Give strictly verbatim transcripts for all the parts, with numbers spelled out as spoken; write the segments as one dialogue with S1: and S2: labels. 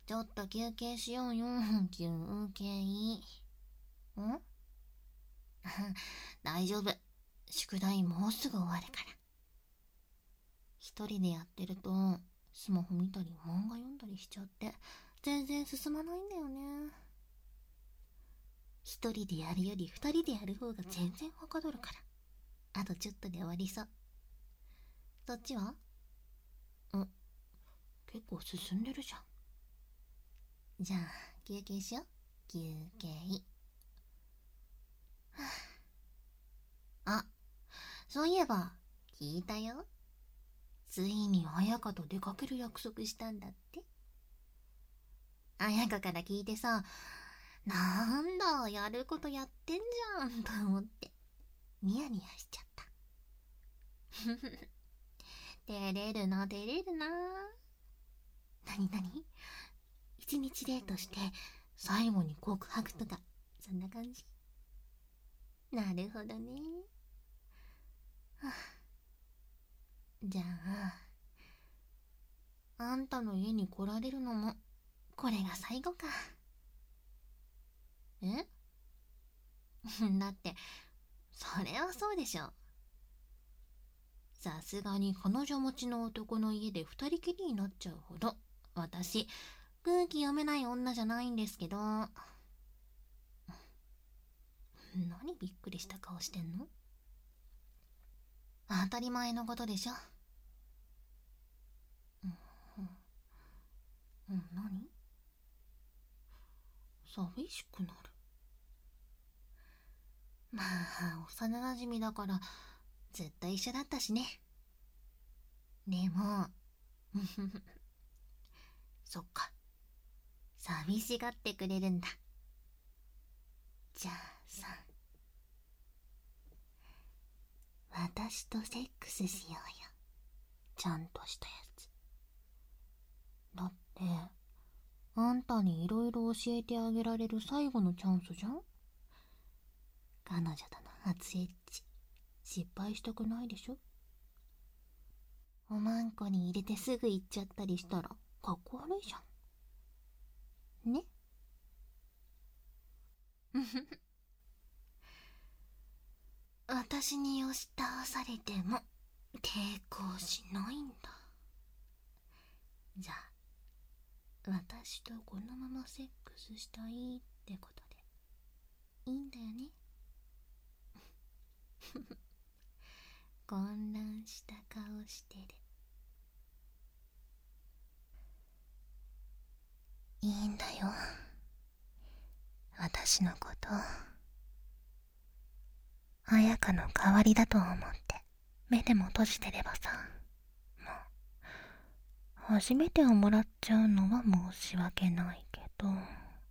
S1: ちょっと休憩しようよ。休憩。ん大丈夫。宿題もうすぐ終わるから。一人でやってるとスマホ見たり漫画読んだりしちゃって全然進まないんだよね。一人でやるより二人でやる方が全然はかどるから、あとちょっとで終わりそう。そっちは？ん、結構進んでるじゃん。じゃあ休憩しよう。休憩。あ、そういえば聞いたよ。ついに彩香と出かける約束したんだって。彩香から聞いてさ、なんだやることやってんじゃんと思ってニヤニヤしちゃった。照れるな照れるな。なになに、一日デートして最後に告白とかそんな感じ？なるほどね。はあ、じゃああんたの家に来られるのもこれが最後か。えだってそれはそうでしょ。さすがに彼女持ちの男の家で二人きりになっちゃうほど私空気読めない女じゃないんですけど。何びっくりした顔してんの？当たり前のことでしょ。うんうん、何？寂しくなる。まあ幼なじみだからずっと一緒だったしね。でもそっか、寂しがってくれるんだ。じゃあさ、私とセックスしようよ。ちゃんとしたやつ。だってあんたにいろいろ教えてあげられる最後のチャンスじゃん。彼女との初エッチ失敗したくないでしょ。おまんこに入れてすぐ行っちゃったりしたらかっこ悪いじゃんね。私に押し倒されても抵抗しないんだ。じゃあ私とこのままセックスしたいってことでいいんだよね。混乱した顔してる。いいんだよ、私のこと彩香の代わりだと思って目でも閉じてればさ。もう初めてをもらっちゃうのは申し訳ないけど、好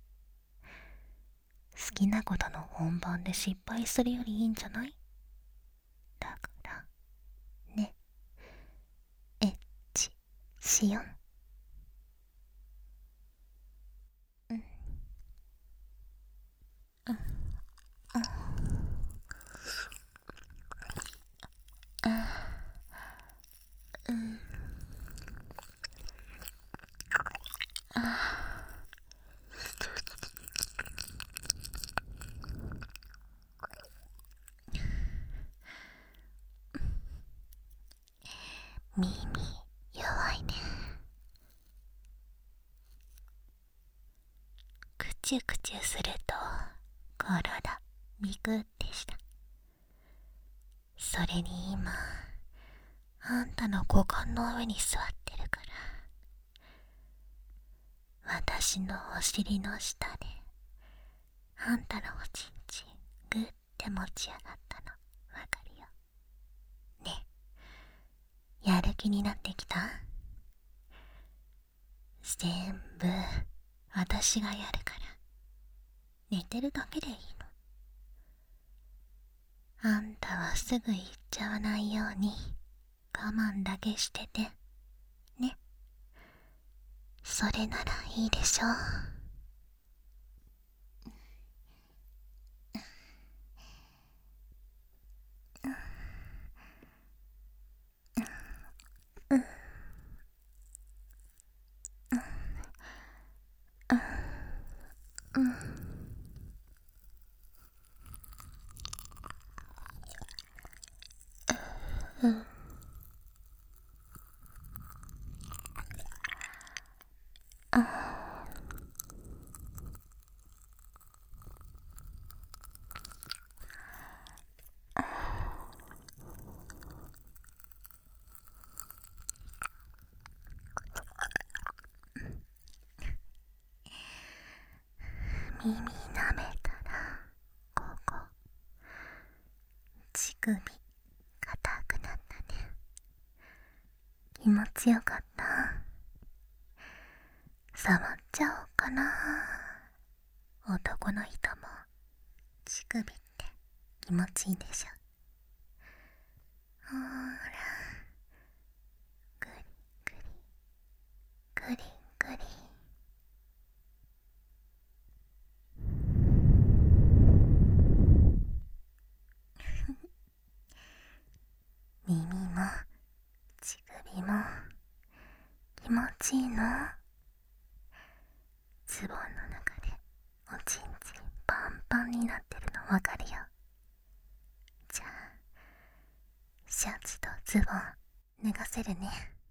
S1: きなことの本番で失敗するよりいいんじゃない？だからね、エッチしよう。うんうん、あうんあ耳弱いね。くちゅくちゅすると体ビクってした。それに今あんたの股間の上に座ってるから、私のお尻の下であんたのおちんちんグッて持ち上がったのわかるよね。やる気になってきた？全部私がやるから寝てるだけでいいの。あんたはすぐ行っちゃわないように我慢だけしててね。それならいいでしょ。 うん。うん。耳舐めたら、ここ、乳首、硬くなったね。気持ちよかった。触っちゃおうかな。男の人も乳首って気持ちいいでしょ。ほーら、グリグリグリグリ。耳も乳首も気持ちいいの？ズボンの中でおちんちんパンパンになってるのわかるよ。じゃあシャツとズボン脱がせるね。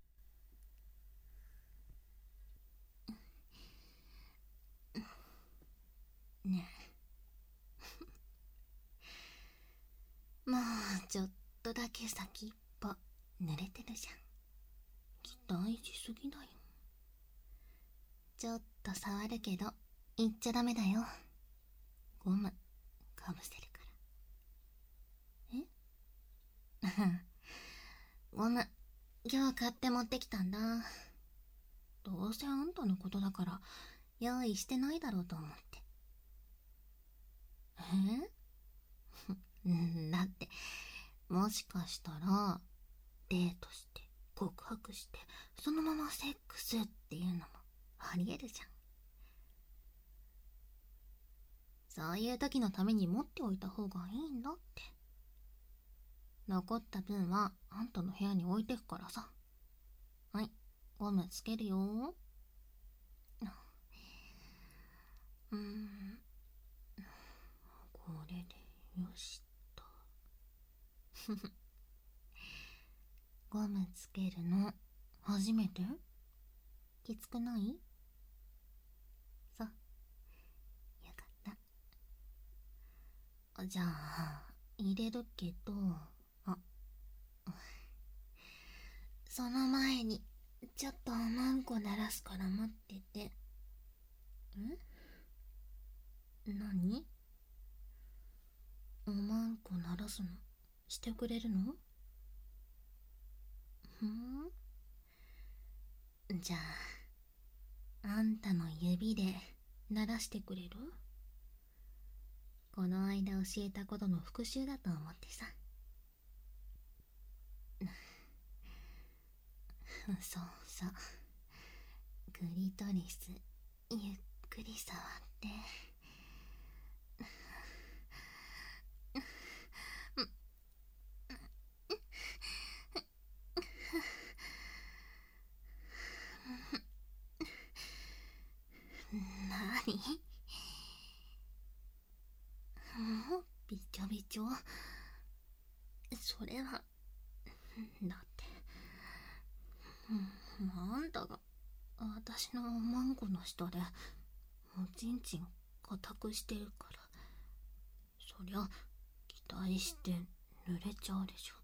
S1: ねえもうちょっとだけ先っぽ濡れてるじゃん。期待しすぎだよ。ちょっと触るけど言っちゃダメだよ。ゴムかぶせるから。えゴム今日買って持ってきたんだ。どうせあんたのことだから用意してないだろうと思って。えだってもしかしたらデートして告白してそのままセックスっていうのもありえるじゃん。そういう時のために持っておいた方がいいんだって。残った分はあんたの部屋に置いてくからさ。はい、ゴムつけるよ。うーん、これでよしと。ゴムつけるの初めて？きつくない？そう、よかった。じゃあ入れるけど、あ、その前にちょっとおまんこ鳴らすから待ってて。ん？何？おまんこ鳴らすのしてくれるの？ふん、じゃああんたの指で鳴らしてくれる？この間教えたことの復習だと思ってさ。そうそう、クリトリスゆっくり触って。なに？もうびちょびちょ。それはだってあんたが私のおまんこの下でおちんちん固くしてるから、そりゃ期待して濡れちゃうでしょ。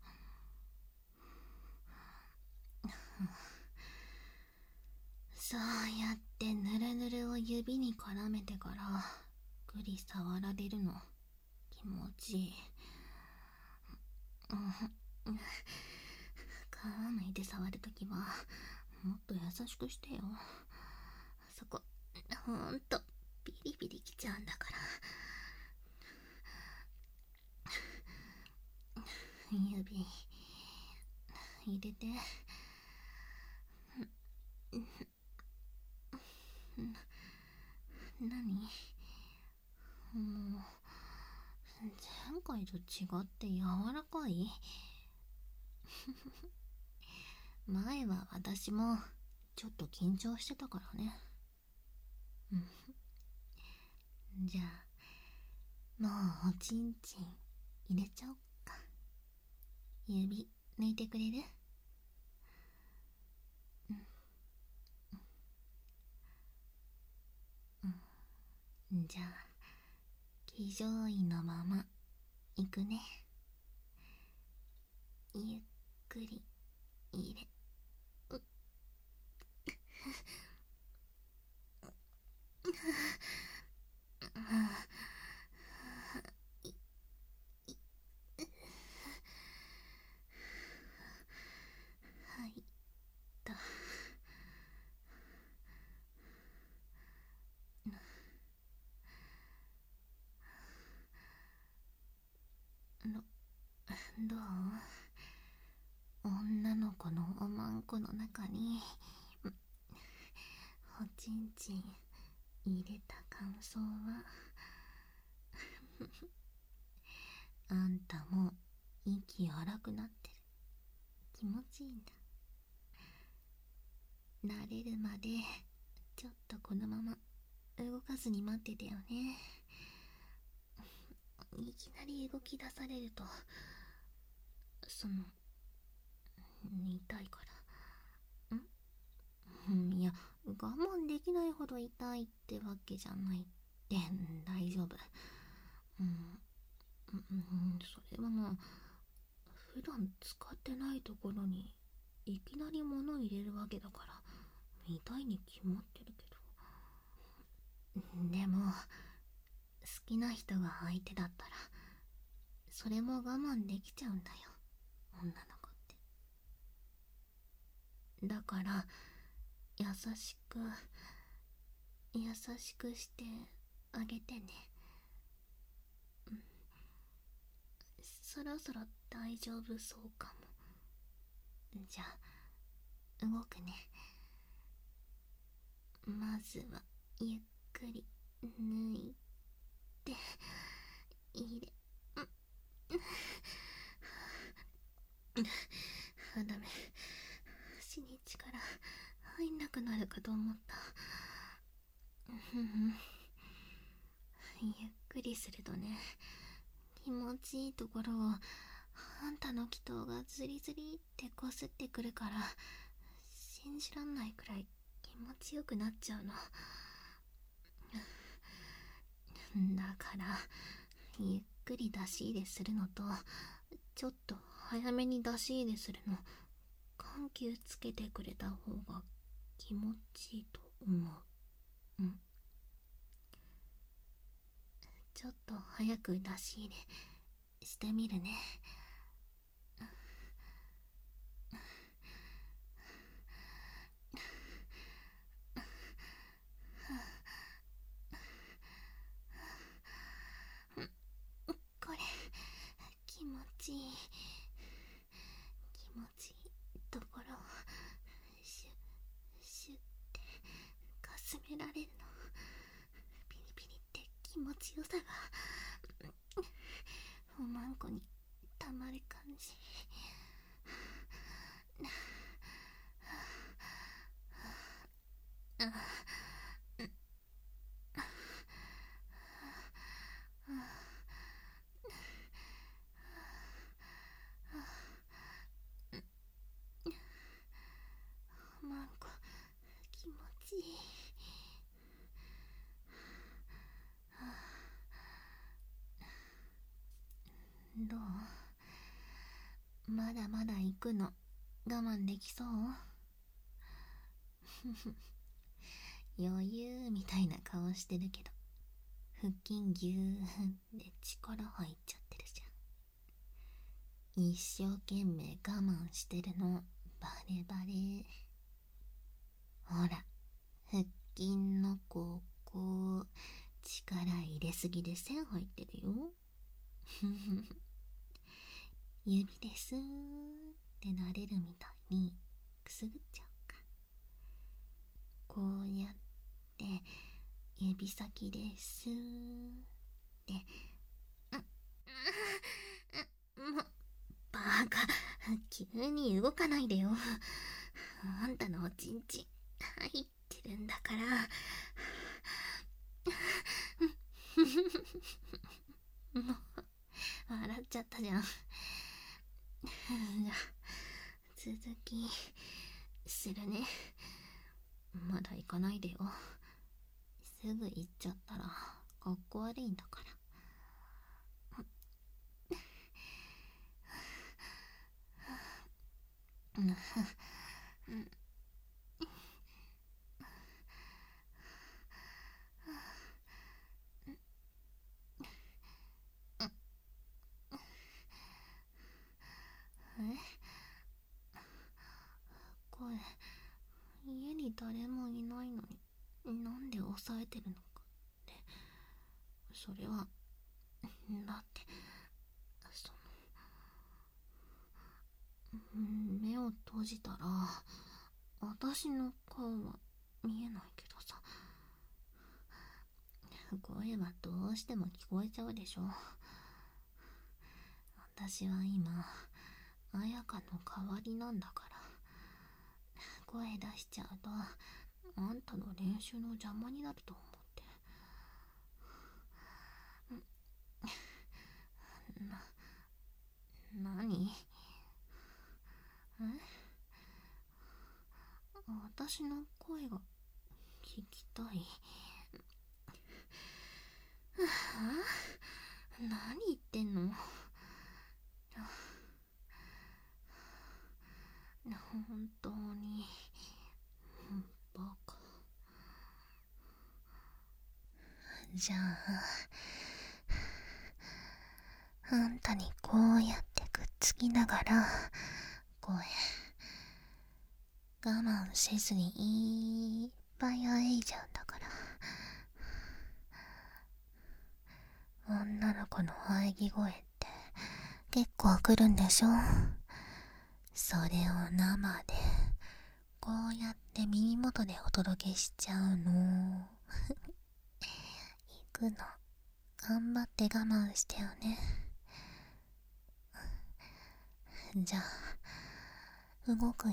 S1: そうやってぬるぬるを指に絡めてからぐり触られるの気持ちいい。皮むいて触るときはもっと優しくしてよ。そこほんとビリビリきちゃうんだから。指入れて。なに？もう前回と違って柔らかい？前は私もちょっと緊張してたからね。 じゃあ、もうおちんちん入れちゃおっか。指抜いてくれる？うんうん。じゃあ、騎乗位のまま行くね。ゆっくり入れ。うはいと。ど、どう？女の子のおまんこの中におちんちん入れた感想は？あんたも息荒くなってる。気持ちいいんだ。慣れるまでちょっとこのまま動かずに待っててよね。いきなり動き出されると、その痛いから。んいや、我慢できないほど痛いってわけじゃないって。大丈夫。うん、うん、それはまあ、普段使ってないところにいきなり物入れるわけだから痛いに決まってるけど。でも、好きな人が相手だったらそれも我慢できちゃうんだよ、女の子って。だから優しく優しくしてあげてね。うん、そろそろ大丈夫そうかも。じゃあ動くね。まずはゆっくり抜いて入れ。あ、ダメ。足に力入んなくなるかと思った。ゆっくりするとね、気持ちいいところをあんたの祈祷がズリズリってこすってくるから、信じらんないくらい気持ちよくなっちゃうの。だからゆっくり出し入れするのと、ちょっと早めに出し入れするの、緩急つけてくれた方が気持ちいいと思う。うん。ちょっと早く出し入れしてみるね。これ気持ちいい。気持ちいいところをシュッシュッってかすめられるの。ピリピリって気持ちよさがおまんこにたまる感じ。あおまんこ気持ちいい。どう？まだまだ行くの我慢できそう？余裕みたいな顔してるけど、腹筋ギューって力入っちゃってるじゃん。一生懸命我慢してるのバレバレ。ほら、腹筋のここ力入れすぎで線入ってるよ。指ですーってなれるみたいにくすぐっちゃうか。こうやって指先ですーってもうバカ、急に動かないでよ。あんたのおちんちん入ってるんだから。 もう笑っちゃったじゃん。じゃあ続きするね。まだ行かないでよ。すぐ行っちゃったらかっこ悪いんだから。え、これ家に誰もいないのになんで抑えてるのかって。それはだってその目を閉じたら私の顔は見えないけどさ、声はどうしても聞こえちゃうでしょ。私は今綾香の代わりなんだから、声出しちゃうとあんたの練習の邪魔になると思って。な、なに？え？私の声が聞きたい？はぁ？何言ってんの？本当にバカ。じゃあ、あんたにこうやってくっつきながら声我慢せずにいっぱいあえいじゃうんだから。女の子の喘ぎ声って結構来るんでしょ？それを生でこうやって耳元でお届けしちゃうの。行くの頑張って我慢してよね。じゃあ動くよ。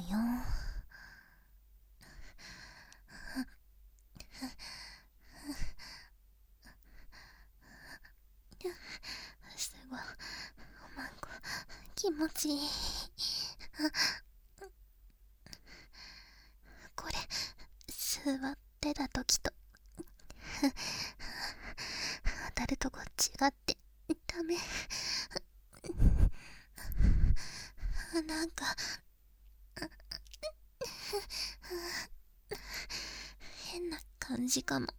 S1: すごい、おまんこ気持ちいい。これ座ってた時と当たるとこ違ってダメ。なんか変な感じかも。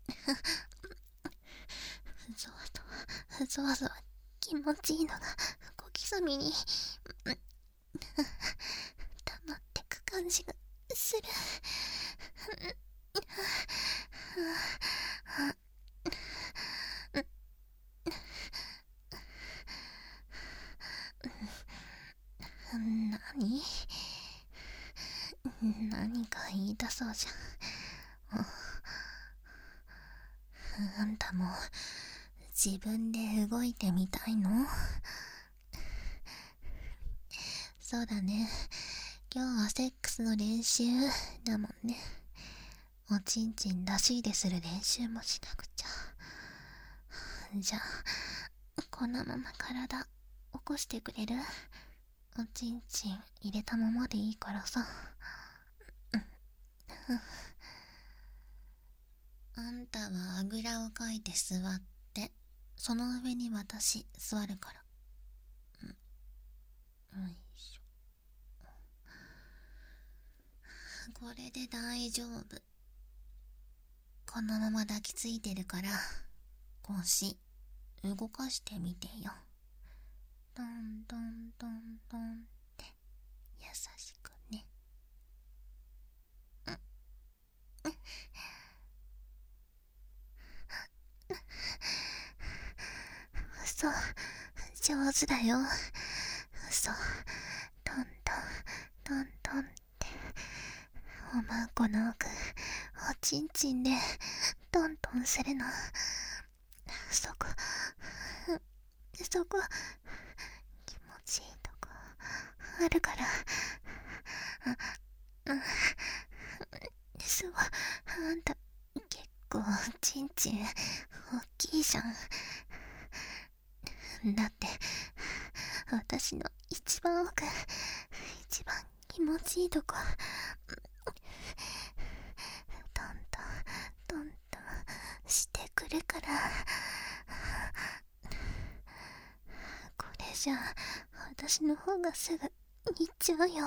S1: ゾワゾワゾワゾワ気持ちいいのが小刻みに溜まってく感じがする。何？何か言いたそうじゃん。あんたも自分で動いてみたいの？そうだね。今日はセックスの練習だもんね。おちんちんらしいでする練習もしなくちゃ。じゃあこのまま体起こしてくれる？おちんちん入れたままでいいからさ。あんたはあぐらをかいて座って、その上に私座るから。うん、よいしょ。これで大丈夫。このまま抱きついてるから腰動かしてみてよ。トントントントンって優しくね。嘘、上手だよ。嘘、トントントントンっておまんこの奥おちんちんでトントンするの。そこそこ気持ちいいとこあるから。あ、うん、そう、あんた結構ちんちん大きいいじゃん。だって私の一番奥、一番気持ちいいとこ、トントントントンしてくるから。これじゃ私の方がすぐ行っちゃうよ。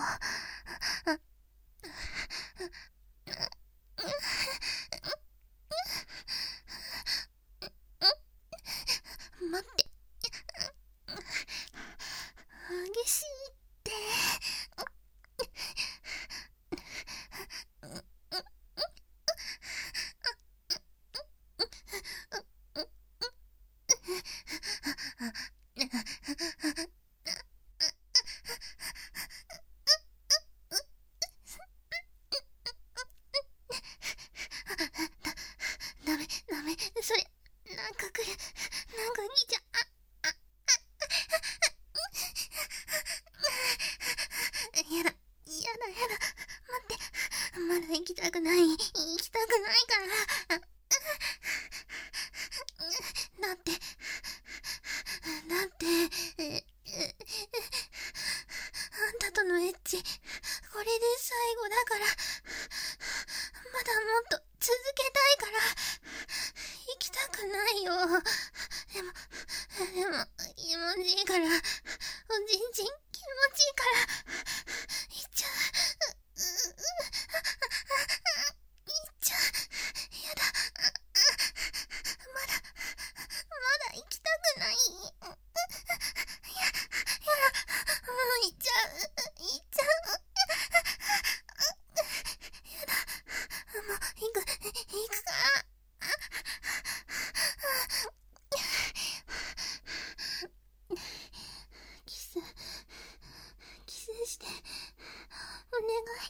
S1: 待って、激しいって。ダメダメ、それなんか来る、なんか来ちゃやだ、やだやだ、待って、まだ行きたくない、行きたくないから。だって、だって、え、え、あんたとのエッチ、これで最後だから、まだもっと続けたいから、行きたくないよ。でも、でも、気持ちいいから、おちんちん気持ちいいから、行っちゃう。行っちゃう。やだ。まだ、まだ行きたくない。や、やだ。もう行っちゃう。行っちゃう。やだ。もう行く、行くから。キス、キスして、お願い。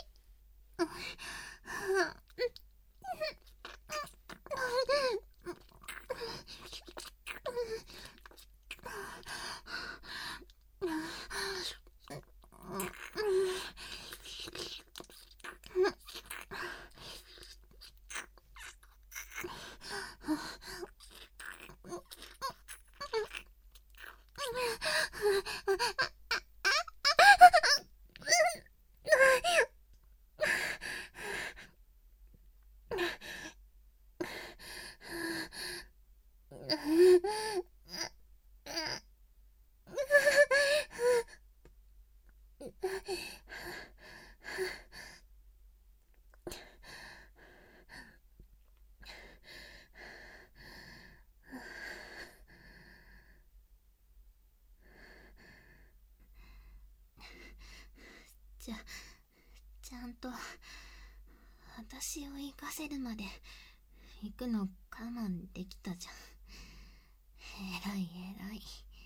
S1: じゃ、ちゃんと私を行かせるまで行くの我慢できたじゃん。えらいえらい。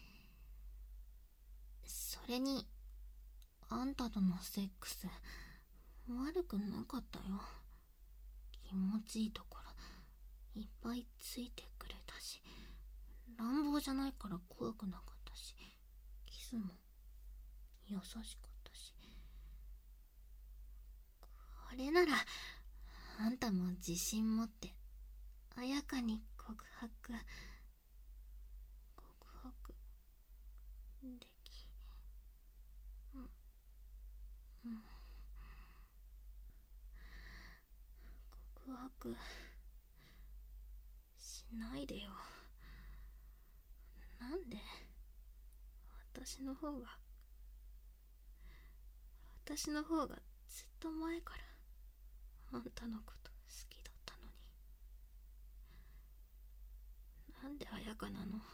S1: それにあんたとのセックス悪くなかったよ。気持ちいいところいっぱいついてくれたし、乱暴じゃないから怖くなかったし、キスも優しかったし。これならあんたも自信持って綾香に告白告白でき、うん、うん、告白しないでよ。なんで？私の方が私の方がずっと前からあんたのこと好きだったのに。なんで綾香なの？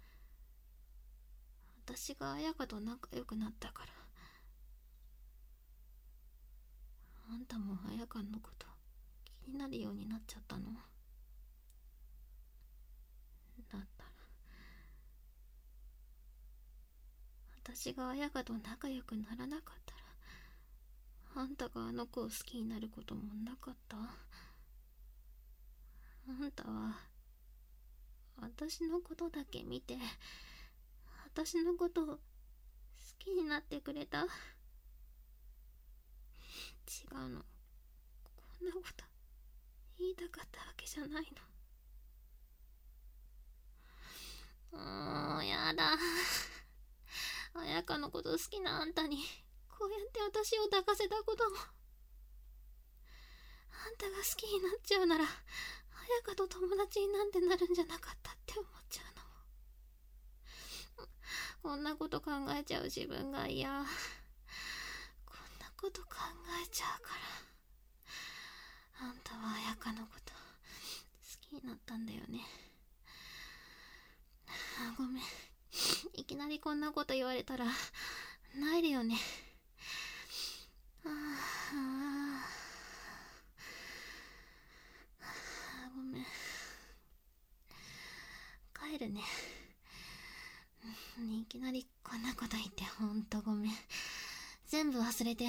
S1: 私が綾香と仲良くなったからあんたも綾香のこと気になるようになっちゃったの？だったら私が綾香と仲良くならなかったらあんたがあの子を好きになることもなかった？あんたは私のことだけ見て私のことを好きになってくれた？違うの。こんなこと言いたかったわけじゃないの。 うーん、やだ。彩香のこと好きなあんたに、こうやって私を抱かせたことも。あんたが好きになっちゃうなら、彩香と友達になんてなるんじゃなかったって思っちゃうのも。こんなこと考えちゃう自分が嫌。こんなこと考えちゃうから。あんたは彩香のこと好きになったんだよね。あ、ごめん。いきなりこんなこと言われたら萎えるよね。ああ、ごめん。帰るね。いきなりこんなこと言ってほんとごめん。全部忘れて。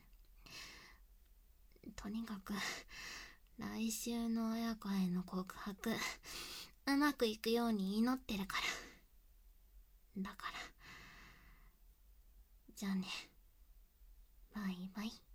S1: とにかく来週の彩香への告白うまくいくように祈ってるから。だからじゃあね、バイバイ。